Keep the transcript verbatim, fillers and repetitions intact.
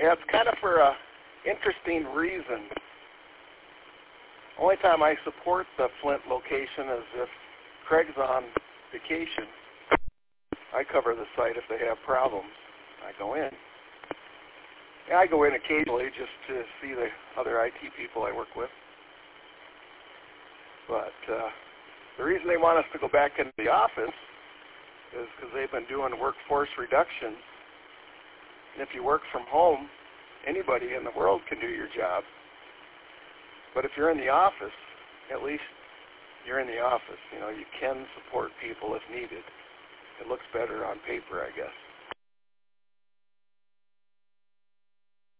Yeah, it's kind of for a interesting reason. Only time I support the Flint location is if Craig's on vacation. I cover the site if they have problems. I go in. Yeah, I go in occasionally just to see the other I T people I work with. But uh, the reason they want us to go back into the office is because they've been doing workforce reduction. And if you work from home, anybody in the world can do your job. But if you're in the office, at least you're in the office. You know, you can support people if needed. It looks better on paper, I guess.